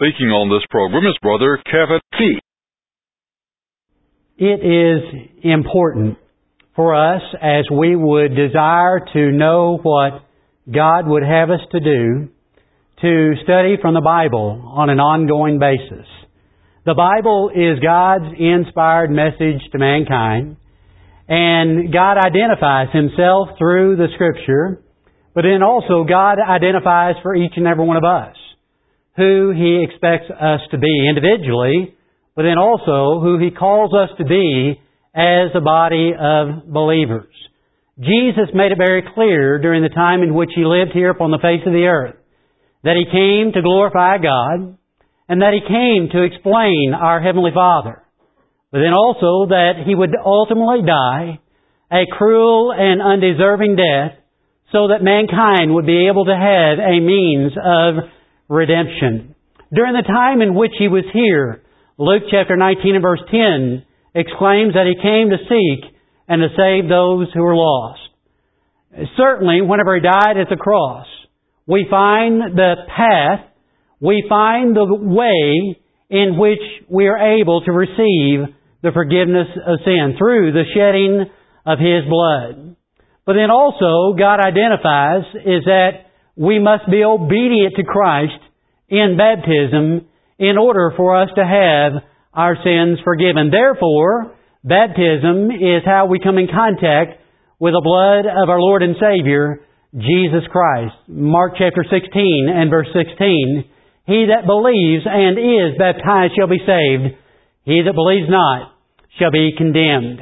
Speaking on this program is Brother Kevin Fee. It is important for us, as we would desire to know what God would have us to do, to study from the Bible on an ongoing basis. The Bible is God's inspired message to mankind, and God identifies Himself through the Scripture, but then also God identifies for each and every one of us who He expects us to be individually, but then also who He calls us to be as a body of believers. Jesus made it very clear during the time in which He lived here upon the face of the earth that He came to glorify God and that He came to explain our Heavenly Father, but then also that He would ultimately die a cruel and undeserving death so that mankind would be able to have a means of redemption. During the time in which He was here, Luke chapter 19 and verse 10 exclaims that He came to seek and to save those who were lost. Certainly, whenever He died at the cross, we find the path, we find the way in which we are able to receive the forgiveness of sin through the shedding of His blood. But then also, God identifies is that we must be obedient to Christ in baptism in order for us to have our sins forgiven. Therefore, baptism is how we come in contact with the blood of our Lord and Savior, Jesus Christ. Mark chapter 16 and verse 16, He that believes and is baptized shall be saved. He that believes not shall be condemned.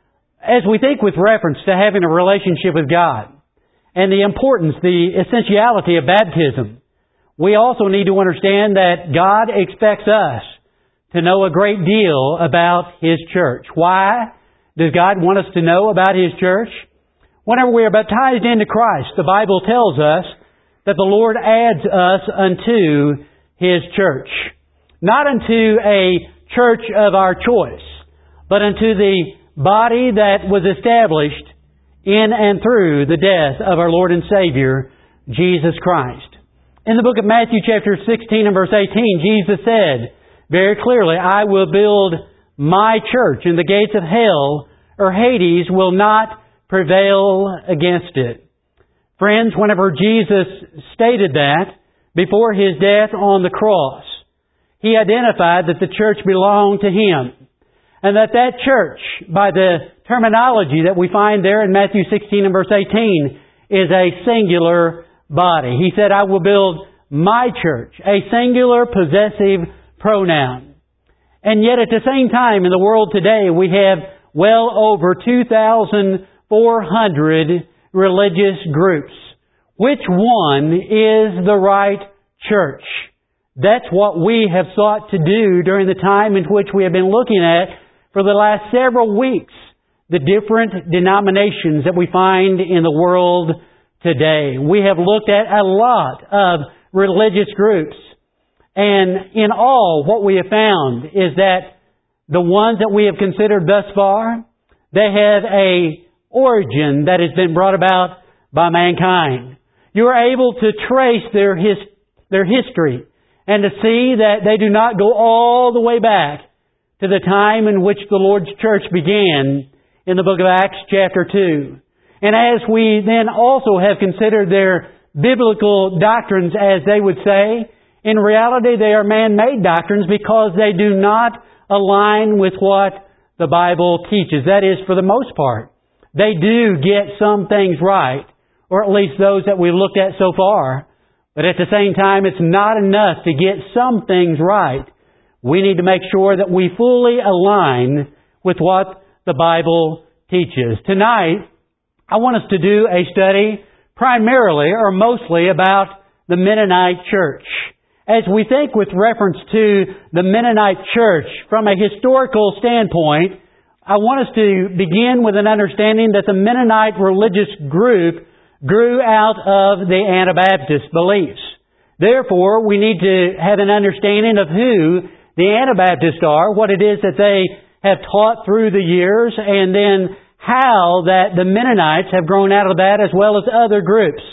As we think with reference to having a relationship with God and the importance, the essentiality of baptism, we also need to understand that God expects us to know a great deal about His church. Why does God want us to know about His church? Whenever we are baptized into Christ, the Bible tells us that the Lord adds us unto His church. Not unto a church of our choice, but unto the body that was established in and through the death of our Lord and Savior, Jesus Christ. In the book of Matthew chapter 16 and verse 18, Jesus said very clearly, I will build my church, and the gates of hell or Hades will not prevail against it. Friends, whenever Jesus stated that before His death on the cross, He identified that the church belonged to Him. And that church, by the terminology that we find there in Matthew 16 and verse 18, is a singular body. He said, I will build my church, a singular possessive pronoun. And yet at the same time in the world today we have well over 2,400 religious groups. Which one is the right church? That's what we have sought to do during the time in which we have been looking at for the last several weeks, the different denominations that we find in the world today. We have looked at a lot of religious groups, and in all what we have found is that the ones that we have considered thus far, they have a origin that has been brought about by mankind. You are able to trace their history and to see that they do not go all the way back to the time in which the Lord's church began in the book of Acts chapter 2. And as we then also have considered their biblical doctrines, as they would say, in reality they are man-made doctrines because they do not align with what the Bible teaches. That is, for the most part. They do get some things right, or at least those that we've looked at so far. But at the same time, it's not enough to get some things right. We need to make sure that we fully align with what the Bible teaches. Tonight, I want us to do a study primarily or mostly about the Mennonite church. As we think with reference to the Mennonite church from a historical standpoint, I want us to begin with an understanding that the Mennonite religious group grew out of the Anabaptist beliefs. Therefore, we need to have an understanding of who the Anabaptists are, what it is that they have taught through the years, and then how that the Mennonites have grown out of that, as well as other groups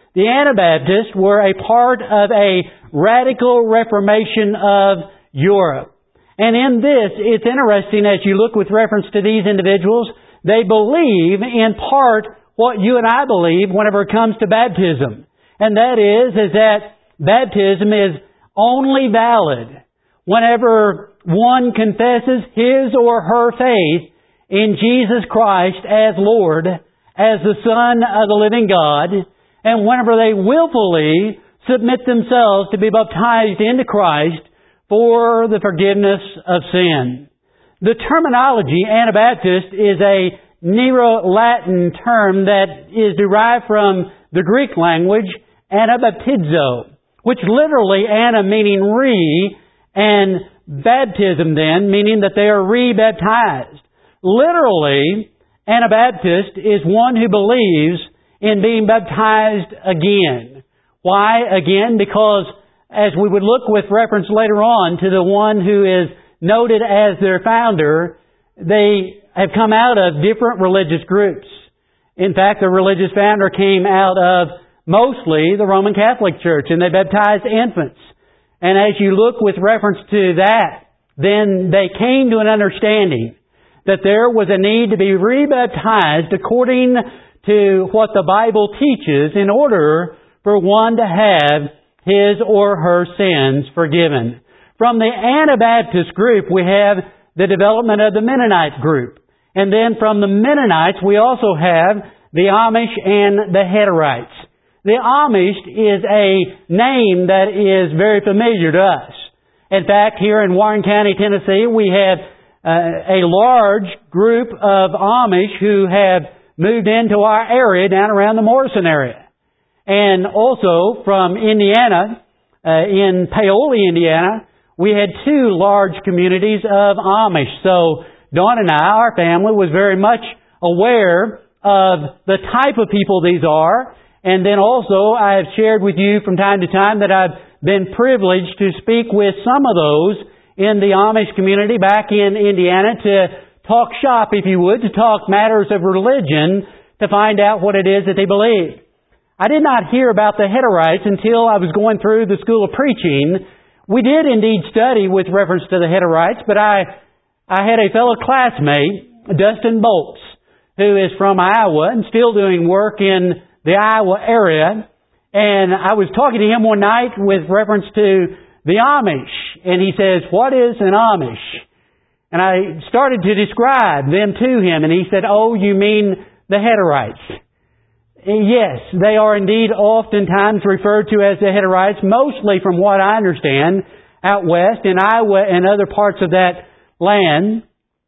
The Anabaptists were a part of a radical reformation of Europe. And in this, it's interesting as you look with reference to these individuals, they believe in part what you and I believe whenever it comes to baptism. And that is that baptism is only valid whenever one confesses his or her faith in Jesus Christ as Lord, as the Son of the living God, and whenever they willfully submit themselves to be baptized into Christ for the forgiveness of sin. The terminology Anabaptist is a Neo-Latin term that is derived from the Greek language anabaptizo, which literally ana meaning re, and baptism then meaning that they are re-baptized. Literally, Anabaptist is one who believes in being baptized again. Why again? Because as we would look with reference later on to the one who is noted as their founder, they have come out of different religious groups. In fact, the religious founder came out of mostly the Roman Catholic Church, and they baptized infants. And as you look with reference to that, then they came to an understanding that there was a need to be rebaptized according to what the Bible teaches in order for one to have his or her sins forgiven. From the Anabaptist group, we have the development of the Mennonite group. And then from the Mennonites, we also have the Amish and the Hutterites. The Amish is a name that is very familiar to us. In fact, here in Warren County, Tennessee, we have a large group of Amish who have moved into our area down around the Morrison area. And also from Indiana, in Paoli, Indiana, we had two large communities of Amish. So Dawn and I, our family, was very much aware of the type of people these are. And then also I have shared with you from time to time that I've been privileged to speak with some of those in the Amish community back in Indiana to talk shop, if you would, to talk matters of religion to find out what it is that they believe. I did not hear about the Hutterites until I was going through the school of preaching. We did indeed study with reference to the Hutterites, but I had a fellow classmate, Dustin Bolts, who is from Iowa and still doing work in the Iowa area. And I was talking to him one night with reference to the Amish. And he says, "What is an Amish?" And I started to describe them to him. And he said, "Oh, you mean the Hutterites." Yes, they are indeed oftentimes referred to as the Hutterites, mostly from what I understand, out west in Iowa and other parts of that land.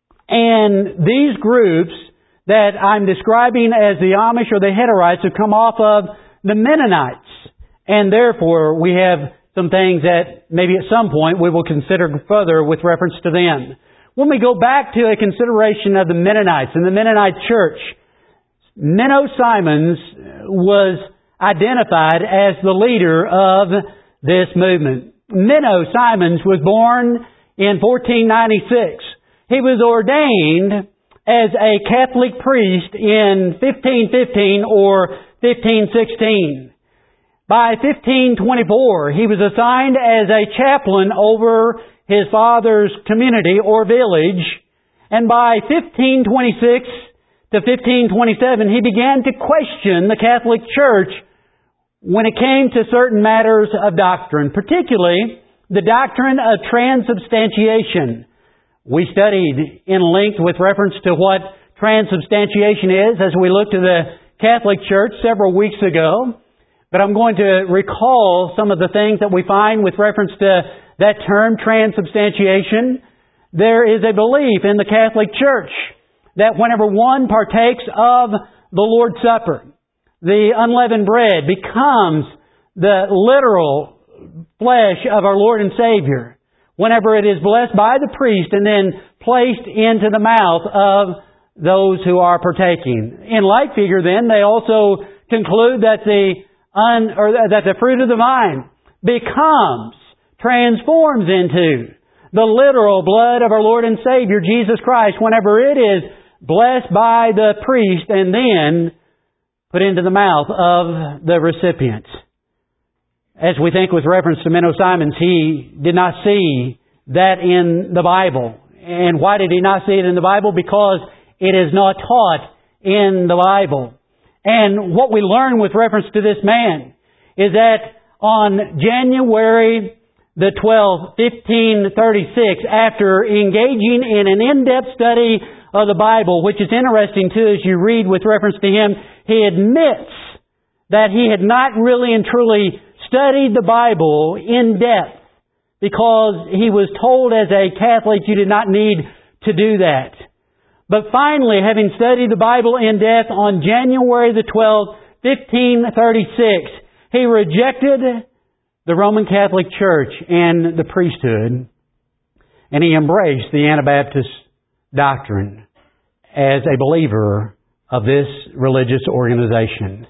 And these groups that I'm describing as the Amish or the Hutterites have come off of the Mennonites. And therefore, we have some things that maybe at some point we will consider further with reference to them. When we go back to a consideration of the Mennonites and the Mennonite church, Menno Simons was identified as the leader of this movement. Menno Simons was born in 1496. He was ordained as a Catholic priest in 1515 or 1516. By 1524, he was assigned as a chaplain over his father's community or village, and by 1526 to 1527, he began to question the Catholic Church when it came to certain matters of doctrine, particularly the doctrine of transubstantiation. We studied in length with reference to what transubstantiation is as we looked to the Catholic Church several weeks ago. But I'm going to recall some of the things that we find with reference to that term, transubstantiation. There is a belief in the Catholic Church that whenever one partakes of the Lord's Supper, the unleavened bread becomes the literal flesh of our Lord and Savior. Whenever it is blessed by the priest and then placed into the mouth of those who are partaking. In like figure then, they also conclude that the fruit of the vine transforms into the literal blood of our Lord and Savior, Jesus Christ, whenever it is blessed by the priest and then put into the mouth of the recipient. As we think with reference to Menno Simons, he did not see that in the Bible. And why did he not see it in the Bible? Because it is not taught in the Bible. And what we learn with reference to this man is that on January the 12th, 1536, after engaging in an in-depth study of the Bible, which is interesting too as you read with reference to him, he admits that he had not really and truly studied the Bible in depth because he was told as a Catholic you did not need to do that. But finally, having studied the Bible in depth on January the 12th, 1536, he rejected the Roman Catholic Church and the priesthood, and he embraced the Anabaptist doctrine as a believer of this religious organization.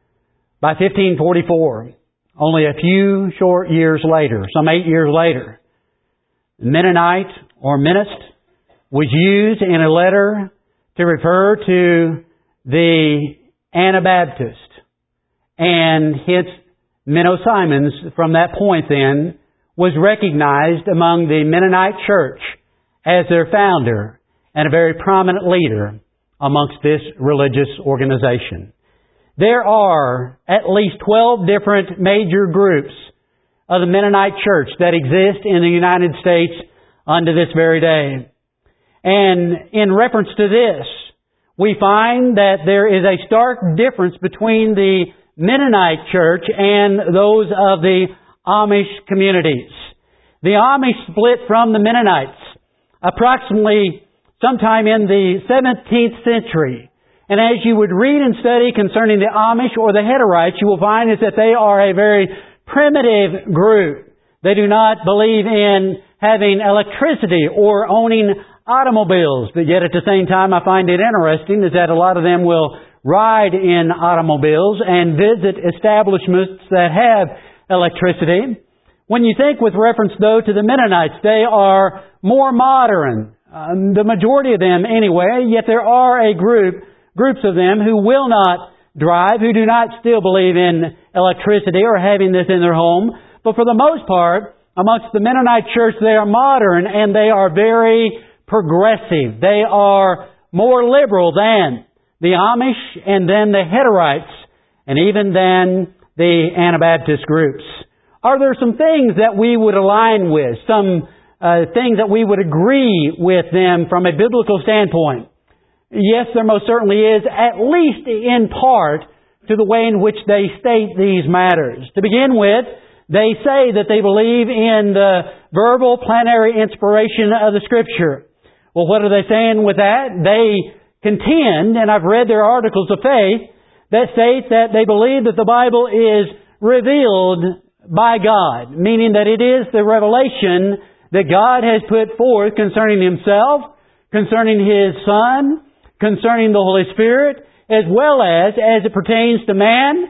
By 1544, only a few short years later, some 8 years later, Mennonite or Mennonist was used in a letter to refer to the Anabaptist. And hence, Menno Simons, from that point then, was recognized among the Mennonite Church as their founder and a very prominent leader amongst this religious organization. There are at least 12 different major groups of the Mennonite Church that exist in the United States unto this very day. And in reference to this, we find that there is a stark difference between the Mennonite Church and those of the Amish communities. The Amish split from the Mennonites approximately sometime in the 17th century. And as you would read and study concerning the Amish or the Hutterites, you will find is that they are a very primitive group. They do not believe in having electricity or owning automobiles. But yet at the same time, I find it interesting is that a lot of them will ride in automobiles and visit establishments that have electricity. When you think with reference, though, to the Mennonites, they are more modern. The majority of them anyway, yet there are groups of them who will not drive, who do not still believe in electricity or having this in their home. But for the most part, amongst the Mennonite church, they are modern and they are very progressive. They are more liberal than the Amish and then the Hutterites and even than the Anabaptist groups. Are there some things that we would align with, some things that we would agree with them from a biblical standpoint? Yes, there most certainly is, at least in part, to the way in which they state these matters. To begin with, they say that they believe in the verbal plenary inspiration of the Scripture. Well, what are they saying with that? They contend, and I've read their articles of faith, that state that they believe that the Bible is revealed by God, meaning that it is the revelation that God has put forth concerning Himself, concerning His Son, concerning the Holy Spirit, as well as it pertains to man,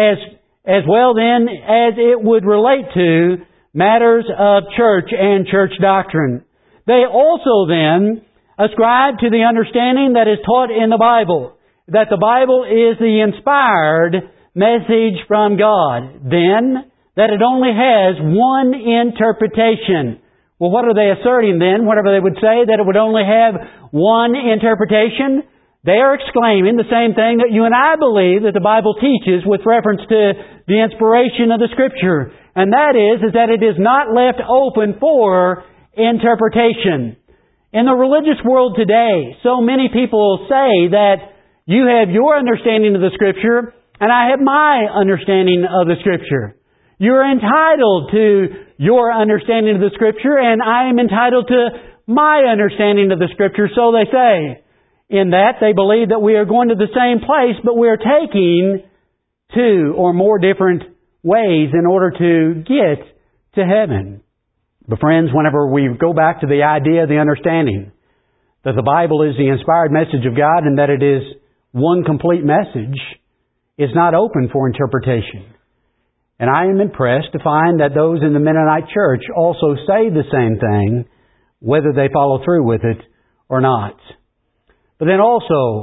as well then as it would relate to matters of church and church doctrine. They also then ascribe to the understanding that is taught in the Bible, that the Bible is the inspired message from God. Then, that it only has one interpretation. Well, what are they asserting then? Whatever they would say, that it would only have one interpretation, they are exclaiming the same thing that you and I believe that the Bible teaches with reference to the inspiration of the Scripture. And that is that it is not left open for interpretation. In the religious world today, so many people say that you have your understanding of the Scripture and I have my understanding of the Scripture. You're entitled to your understanding of the Scripture and I am entitled to my understanding of the Scripture, so they say. In that, they believe that we are going to the same place, but we are taking two or more different ways in order to get to heaven. But friends, whenever we go back to the idea, the understanding that the Bible is the inspired message of God and that it is one complete message, it's not open for interpretation. And I am impressed to find that those in the Mennonite church also say the same thing, whether they follow through with it or not. But then also,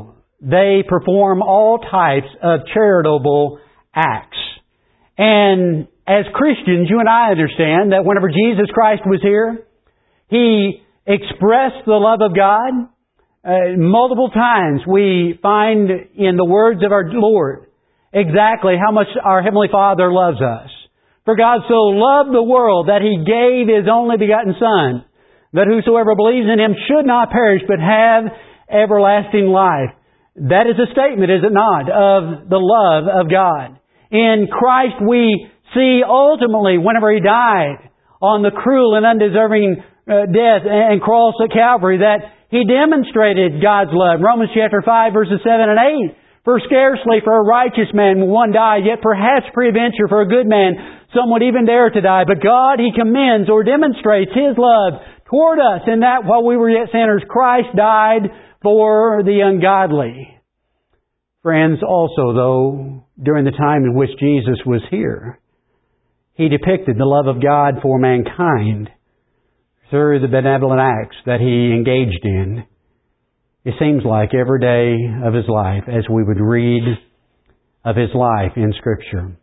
they perform all types of charitable acts. And as Christians, you and I understand that whenever Jesus Christ was here, He expressed the love of God. Multiple times we find in the words of our Lord exactly how much our Heavenly Father loves us. For God so loved the world that He gave His only begotten Son, that whosoever believes in Him should not perish but have everlasting life. That is a statement, is it not, of the love of God. In Christ we see ultimately whenever He died on the cruel and undeserving death and cross at Calvary that He demonstrated God's love. Romans chapter 5 verses 7 and 8. For scarcely for a righteous man will one die, yet perhaps peradventure for a good man some would even dare to die. But God, He commends or demonstrates His love toward us in that while we were yet sinners, Christ died for the ungodly. Friends, also though, during the time in which Jesus was here, He depicted the love of God for mankind through the benevolent acts that He engaged in. It seems like every day of His life as we would read of His life in Scripture.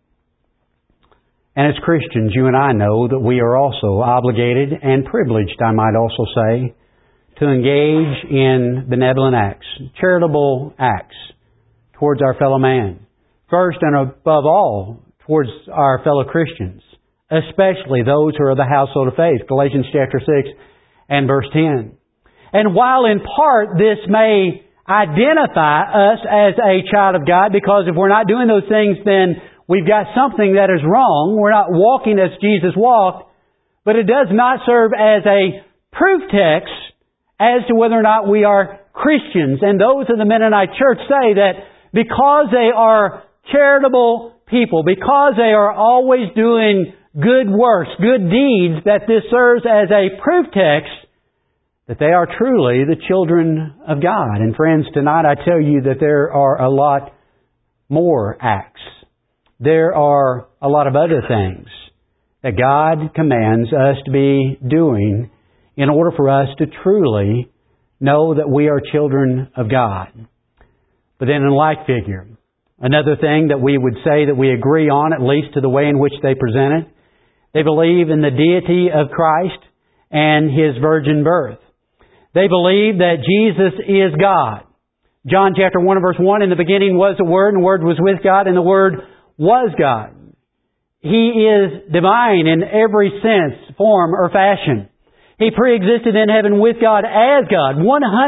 And as Christians, you and I know that we are also obligated and privileged, I might also say, to engage in benevolent acts, charitable acts towards our fellow man. First and above all, towards our fellow Christians, especially those who are of the household of faith. Galatians chapter 6 and verse 10. And while in part this may identify us as a child of God, because if we're not doing those things, then we've got something that is wrong. We're not walking as Jesus walked. But it does not serve as a proof text as to whether or not we are Christians. And those of the Mennonite Church say that because they are charitable people, because they are always doing good works, good deeds, that this serves as a proof text that they are truly the children of God. And friends, tonight I tell you that there are a lot more acts. There are a lot of other things that God commands us to be doing in order for us to truly know that we are children of God. But then in like figure, another thing that we would say that we agree on, at least to the way in which they present it, they believe in the deity of Christ and His virgin birth. They believe that Jesus is God. John chapter 1 and verse 1, in the beginning was the Word, and the Word was with God, and the Word was God. He is divine in every sense, form, or fashion. He pre-existed in heaven with God as God, 100%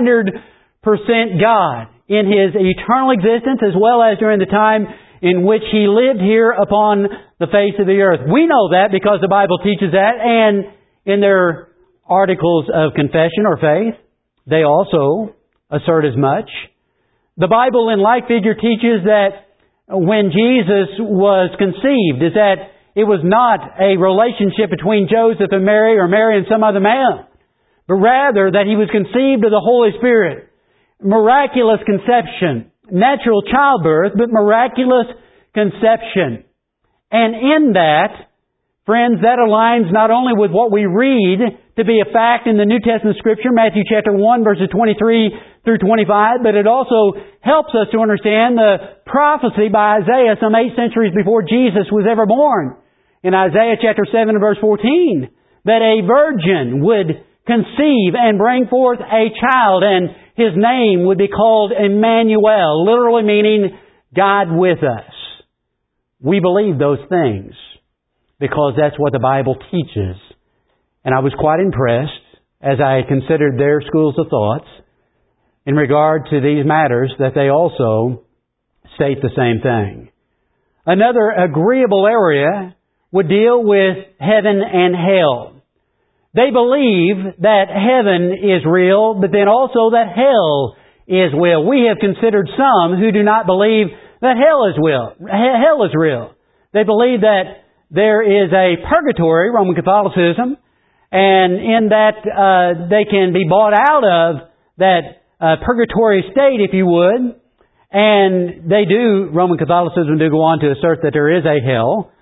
God in His eternal existence as well as during the time in which He lived here upon the face of the earth. We know that because the Bible teaches that, and in their articles of confession or faith, they also assert as much. The Bible in like figure teaches that when Jesus was conceived, is that it was not a relationship between Joseph and Mary or Mary and some other man, but rather that He was conceived of the Holy Spirit. Miraculous conception, natural childbirth, but miraculous conception. And in that, friends, that aligns not only with what we read to be a fact in the New Testament Scripture, Matthew chapter 1, verses 23 through 25, but it also helps us to understand the prophecy by Isaiah some 8 centuries before Jesus was ever born. In Isaiah chapter 7 and verse 14, that a virgin would conceive and bring forth a child, and His name would be called Emmanuel, literally meaning God with us. We believe those things because that's what the Bible teaches. And I was quite impressed as I considered their schools of thoughts in regard to these matters that they also state the same thing. Another agreeable area would deal with heaven and hell. They believe that heaven is real, but then also that hell is real. We have considered some who do not believe that hell is real. Hell is real. They believe that there is a purgatory, Roman Catholicism, and in that they can be bought out of that purgatory state, if you would. And they do, Roman Catholicism do go on to assert that there is a hell.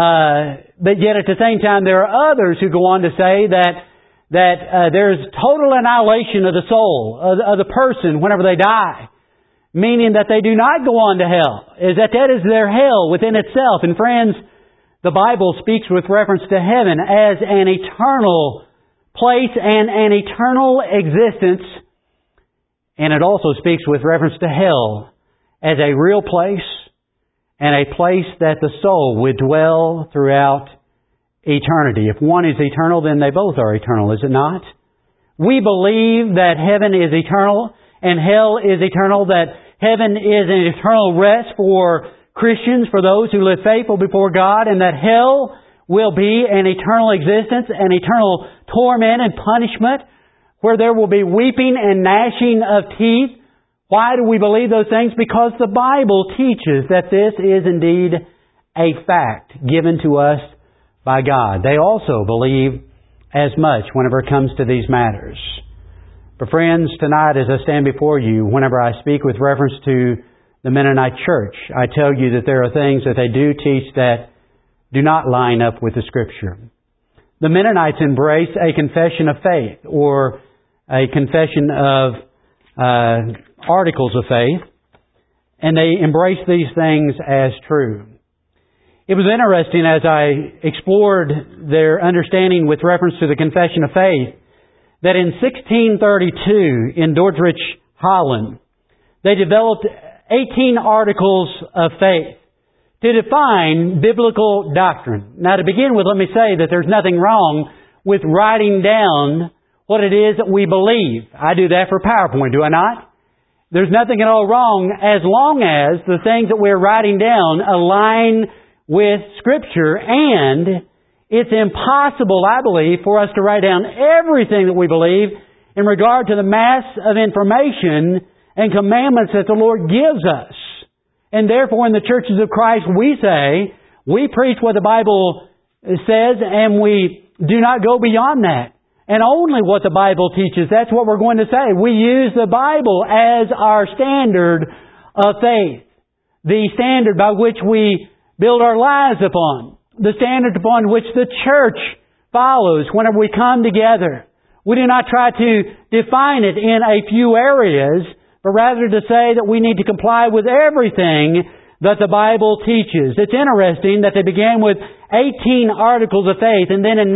But yet at the same time there are others who go on to say that there is total annihilation of the soul, of the person whenever they die. meaning that they do not go on to hell, is that is their hell within itself. And friends, the Bible speaks with reference to heaven as an eternal place and an eternal existence. And it also speaks with reference to hell as a real place and a place that the soul would dwell throughout eternity. If one is eternal, then they both are eternal, is it not? We believe that heaven is eternal and hell is eternal, that heaven is an eternal rest for Christians, for those who live faithful before God, and that hell will be an eternal existence, an eternal torment and punishment, where there will be weeping and gnashing of teeth. Why do we believe those things? Because the Bible teaches that this is indeed a fact given to us by God. They also believe as much whenever it comes to these matters. But friends, tonight as I stand before you, whenever I speak with reference to the Mennonite Church, I tell you that there are things that they do teach that do not line up with the Scripture. The Mennonites embrace a confession of faith, or a confession of articles of faith, and they embrace these things as true. It was interesting as I explored their understanding with reference to the confession of faith, that in 1632 in Dordrecht, Holland, they developed 18 articles of faith to define biblical doctrine. Now to begin with, let me say that there's nothing wrong with writing down what it is that we believe. I do that for PowerPoint, do I not? There's nothing at all wrong as long as the things that we're writing down align with Scripture, and it's impossible, I believe, for us to write down everything that we believe in regard to the mass of information and commandments that the Lord gives us. And therefore, in the churches of Christ, we say, we preach what the Bible says, and we do not go beyond that. And only what the Bible teaches, that's what we're going to say. We use the Bible as our standard of faith. The standard by which we build our lives upon. The standard upon which the church follows whenever we come together. We do not try to define it in a few areas, but rather to say that we need to comply with everything that the Bible teaches. It's interesting that they began with 18 articles of faith, and then in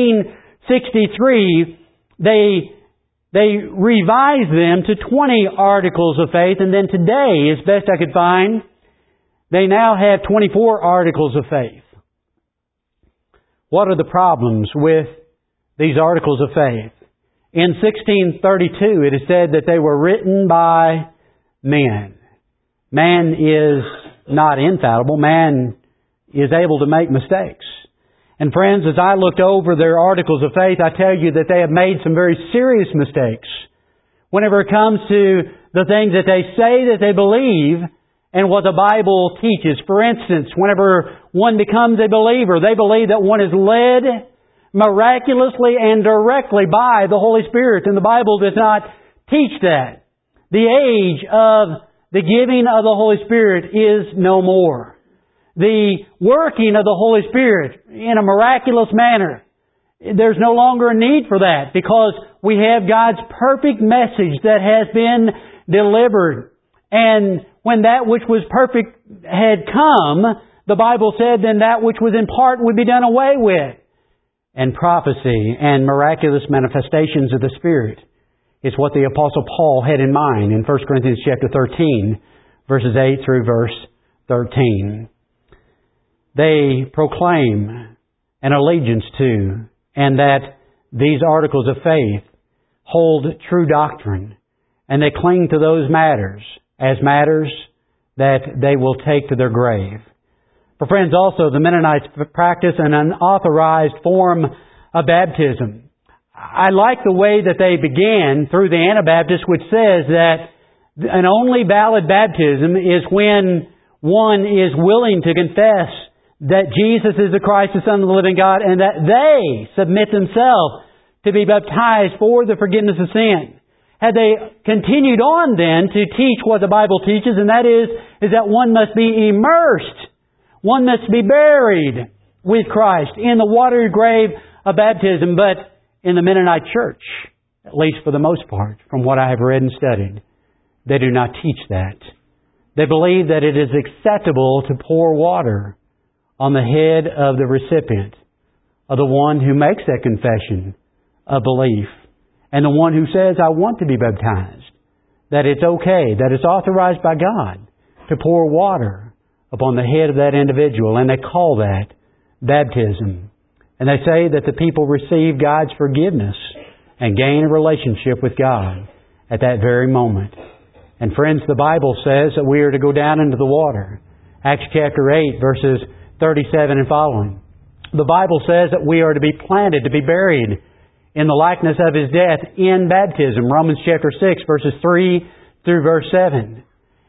1963 they revised them to 20 articles of faith, and then today, as best I could find, they now have 24 articles of faith. What are the problems with these articles of faith? In 1632, it is said that they were written by men. Man is not infallible. Man is able to make mistakes. And friends, as I looked over their articles of faith, I tell you that they have made some very serious mistakes whenever it comes to the things that they say that they believe and what the Bible teaches. For instance, whenever one becomes a believer, they believe that one is led miraculously and directly by the Holy Spirit. And the Bible does not teach that. The age of the giving of the Holy Spirit is no more. The working of the Holy Spirit in a miraculous manner, there's no longer a need for that, because we have God's perfect message that has been delivered. And when that which was perfect had come, the Bible said then that which was in part would be done away with. And prophecy and miraculous manifestations of the Spirit is what the Apostle Paul had in mind in 1 Corinthians chapter 13, verses 8 through verse 13. They proclaim an allegiance to, and that these articles of faith hold true doctrine, and they cling to those matters as matters that they will take to their grave. For friends, also, the Mennonites practice an unauthorized form of baptism. I like the way that they began through the Anabaptists, which says that an only valid baptism is when one is willing to confess that Jesus is the Christ, the Son of the living God, and that they submit themselves to be baptized for the forgiveness of sin. Had they continued on then to teach what the Bible teaches, and that is that one must be immersed, one must be buried with Christ in the watery grave of baptism. But in the Mennonite Church, at least for the most part, from what I have read and studied, they do not teach that. They believe that it is acceptable to pour water on the head of the recipient, of the one who makes that confession of belief, and the one who says, I want to be baptized. That it's okay, that it's authorized by God to pour water upon the head of that individual, and they call that baptism. And they say that the people receive God's forgiveness and gain a relationship with God at that very moment. And friends, the Bible says that we are to go down into the water. Acts chapter 8, verses 37 and following. The Bible says that we are to be planted, to be buried in the likeness of His death in baptism. Romans chapter 6, verses 3 through verse 7.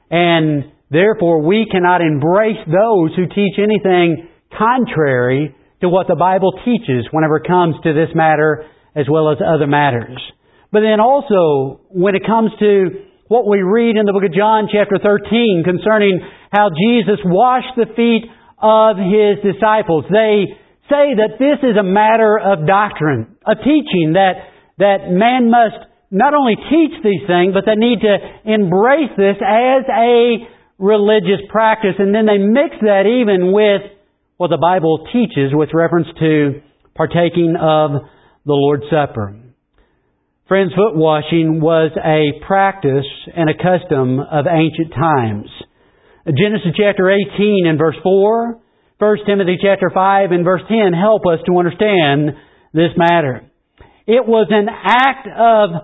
And therefore, we cannot embrace those who teach anything contrary to what the Bible teaches whenever it comes to this matter as well as other matters. But then also, when it comes to what we read in the book of John chapter 13 concerning how Jesus washed the feet of His disciples, they say that this is a matter of doctrine, a teaching that man must not only teach these things, but they need to embrace this as a religious practice. And then they mix that even with what the Bible teaches with reference to partaking of the Lord's Supper. Friends, foot washing was a practice and a custom of ancient times. Genesis chapter 18 and verse 4, 1 Timothy chapter 5 and verse 10 help us to understand this matter. It was an act of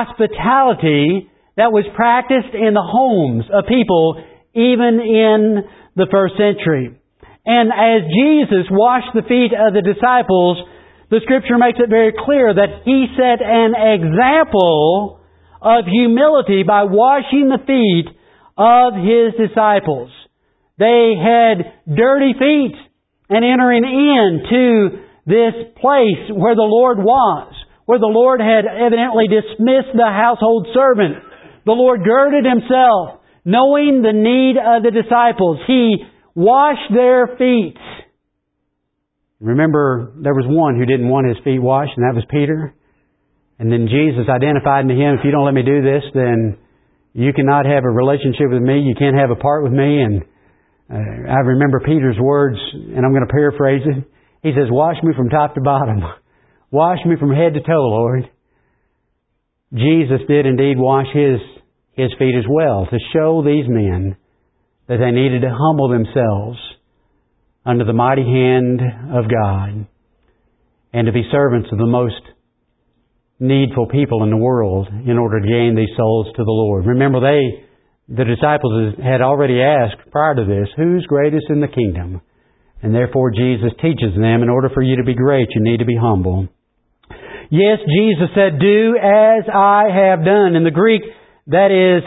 hospitality that was practiced in the homes of people even in the first century. And as Jesus washed the feet of the disciples, the Scripture makes it very clear that He set an example of humility by washing the feet of His disciples. They had dirty feet, and entering into this place where the Lord was, where the Lord had evidently dismissed the household servant, the Lord girded Himself, knowing the need of the disciples. He washed their feet. Remember, there was one who didn't want his feet washed, and that was Peter. And then Jesus identified to him, if you don't let me do this, then you cannot have a relationship with me. You can't have a part with me. And I remember Peter's words, and I'm going to paraphrase it. He says, wash me from top to bottom. Wash me from head to toe, Lord. Jesus did indeed wash his feet as well, to show these men that they needed to humble themselves under the mighty hand of God and to be servants of the most needful people in the world in order to gain these souls to the Lord. Remember, the disciples had already asked prior to this, who's greatest in the kingdom? And therefore Jesus teaches them, in order for you to be great, you need to be humble. Yes, Jesus said, do as I have done. In the Greek, that is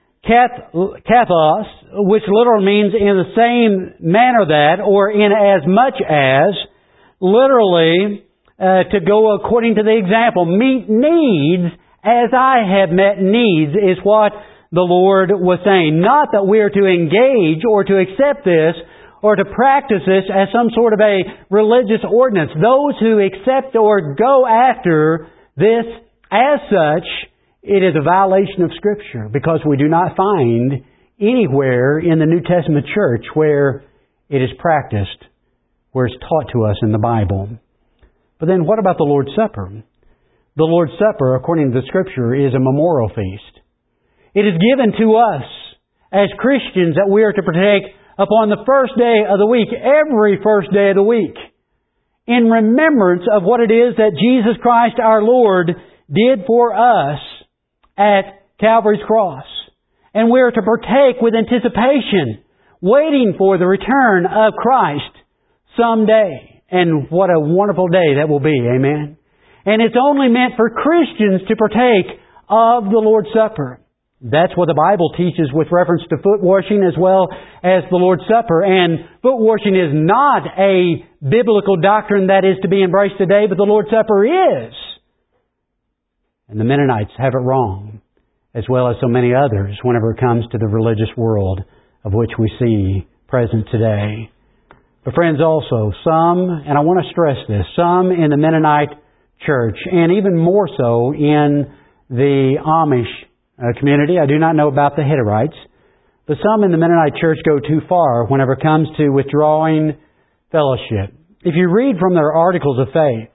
kathos, which literally means in the same manner that, or in as much as, literally, to go according to the example. Meet needs as I have met needs is what the Lord was saying. Not that we are to engage or to accept this or to practice this as some sort of a religious ordinance. Those who accept or go after this as such, it is a violation of Scripture, because we do not find anywhere in the New Testament church where it is practiced, where it's taught to us in the Bible. But then what about the Lord's Supper? The Lord's Supper, according to the Scripture, is a memorial feast. It is given to us as Christians that we are to partake upon the first day of the week, every first day of the week, in remembrance of what it is that Jesus Christ our Lord did for us at Calvary's cross. And we are to partake with anticipation, waiting for the return of Christ someday. And what a wonderful day that will be, amen? And it's only meant for Christians to partake of the Lord's Supper. That's what the Bible teaches with reference to foot washing as well as the Lord's Supper. And foot washing is not a biblical doctrine that is to be embraced today, but the Lord's Supper is. And the Mennonites have it wrong, as well as so many others, whenever it comes to the religious world of which we see present today. But friends, also, some, and I want to stress this, some in the Mennonite church, and even more so in the Amish community. I do not know about the Hittites. But some in the Mennonite Church go too far whenever it comes to withdrawing fellowship. If you read from their articles of faith,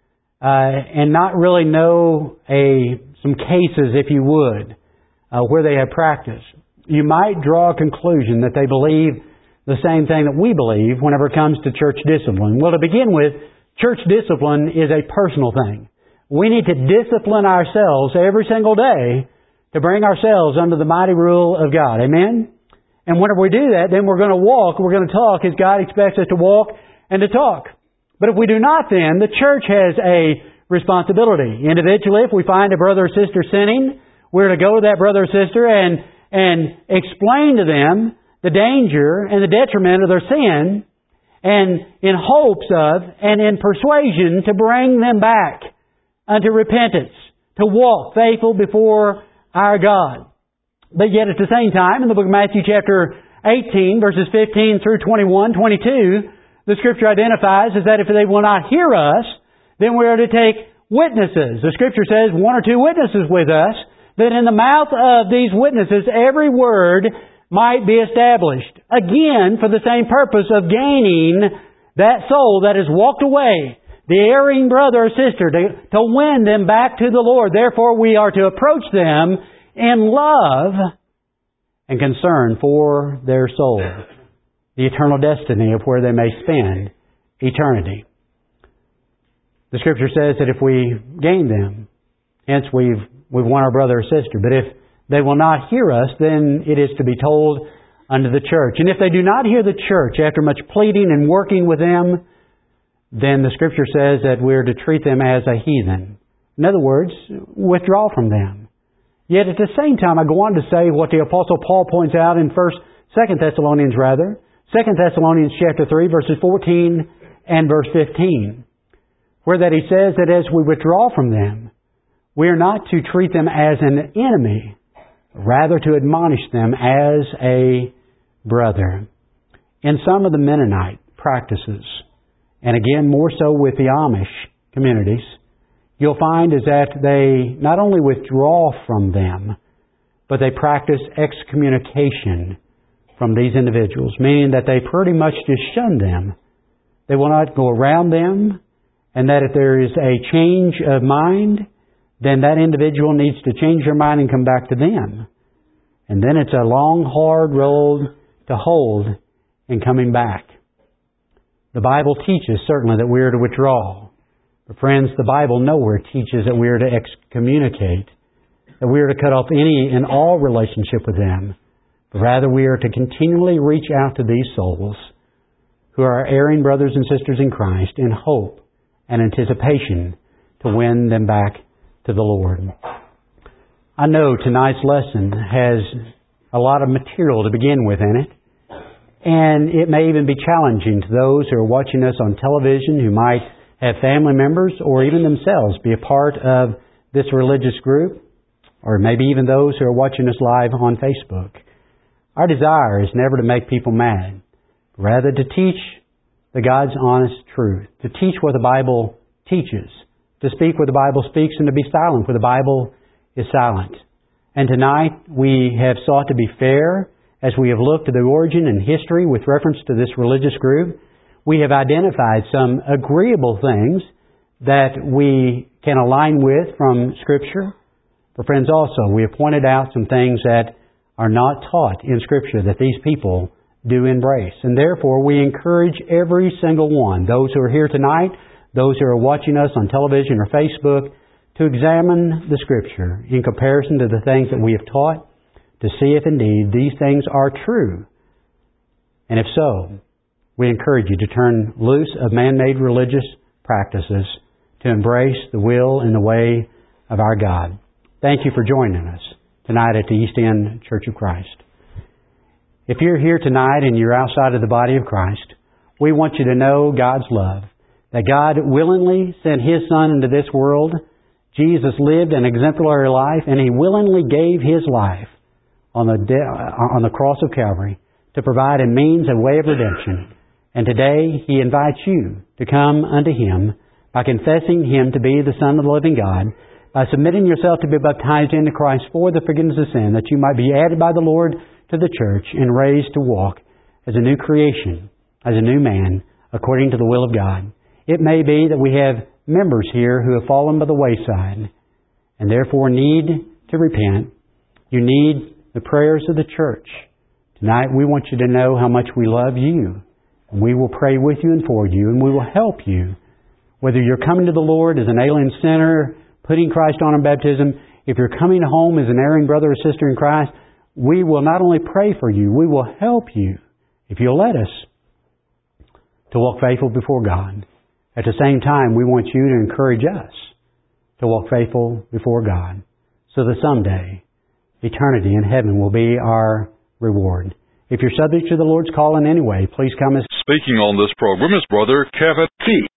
and not really know some cases, if you would, where they have practiced, you might draw a conclusion that they believe the same thing that we believe whenever it comes to church discipline. Well, to begin with, church discipline is a personal thing. We need to discipline ourselves every single day to bring ourselves under the mighty rule of God. Amen? And whenever we do that, then we're going to walk, we're going to talk as God expects us to walk and to talk. But if we do not, then the church has a responsibility. Individually, if we find a brother or sister sinning, we're to go to that brother or sister and explain to them the danger and the detriment of their sin, and in hopes of and in persuasion to bring them back unto repentance, to walk faithful before our God. But yet at the same time, in the book of Matthew chapter 18, verses 15 through 21, 22, the Scripture identifies is that if they will not hear us, then we are to take witnesses. The Scripture says, one or two witnesses with us, that in the mouth of these witnesses every word might be established. Again, for the same purpose of gaining that soul that has walked away, the erring brother or sister, to win them back to the Lord. Therefore, we are to approach them in love and concern for their soul, the eternal destiny of where they may spend eternity. The Scripture says that if we gain them, hence we've won our brother or sister. But if they will not hear us, then it is to be told unto the church. And if they do not hear the church after much pleading and working with them, then the Scripture says that we're to treat them as a heathen. In other words, withdraw from them. Yet at the same time, I go on to say what the Apostle Paul points out in 2 Thessalonians chapter 3, verses 14 and verse 15, where that he says that as we withdraw from them, we are not to treat them as an enemy, rather to admonish them as a brother. In some of the Mennonite practices, and again more so with the Amish communities, you'll find is that they not only withdraw from them, but they practice excommunication from these individuals, meaning that they pretty much just shun them. They will not go around them, and that if there is a change of mind, then that individual needs to change their mind and come back to them. And then it's a long, hard road to hold in coming back. The Bible teaches certainly that we are to withdraw. But friends, the Bible nowhere teaches that we are to excommunicate, that we are to cut off any and all relationship with them. But rather we are to continually reach out to these souls who are our erring brothers and sisters in Christ in hope and anticipation to win them back to the Lord. I know tonight's lesson has a lot of material to begin with in it, and it may even be challenging to those who are watching us on television who might have family members or even themselves be a part of this religious group, or maybe even those who are watching us live on Facebook. Our desire is never to make people mad, rather to teach the God's honest truth, to teach what the Bible teaches, to speak what the Bible speaks, and to be silent where the Bible is silent. And tonight we have sought to be fair as we have looked at the origin and history with reference to this religious group. We have identified some agreeable things that we can align with from Scripture. But friends, also, we have pointed out some things that are not taught in Scripture that these people do embrace. And therefore, we encourage every single one, those who are here tonight, those who are watching us on television or Facebook, to examine the Scripture in comparison to the things that we have taught, to see if indeed these things are true. And if so, we encourage you to turn loose of man-made religious practices to embrace the will and the way of our God. Thank you for joining us tonight at the East End Church of Christ. If you're here tonight and you're outside of the body of Christ, we want you to know God's love, that God willingly sent His Son into this world. Jesus lived an exemplary life, and He willingly gave His life on the cross of Calvary to provide a means and way of redemption. And today He invites you to come unto Him by confessing Him to be the Son of the living God, submitting yourself to be baptized into Christ for the forgiveness of sin, that you might be added by the Lord to the church and raised to walk as a new creation, as a new man, according to the will of God. It may be that we have members here who have fallen by the wayside and therefore need to repent. You need the prayers of the church. Tonight we want you to know how much we love you. And we will pray with you and for you, and we will help you. Whether you're coming to the Lord as an alien sinner, putting Christ on in baptism, if you're coming home as an erring brother or sister in Christ, we will not only pray for you, we will help you, if you'll let us, to walk faithful before God. At the same time, we want you to encourage us to walk faithful before God, so that someday eternity in heaven will be our reward. If you're subject to the Lord's call in any way, please come as... Speaking on this program is Brother Kevin Fee.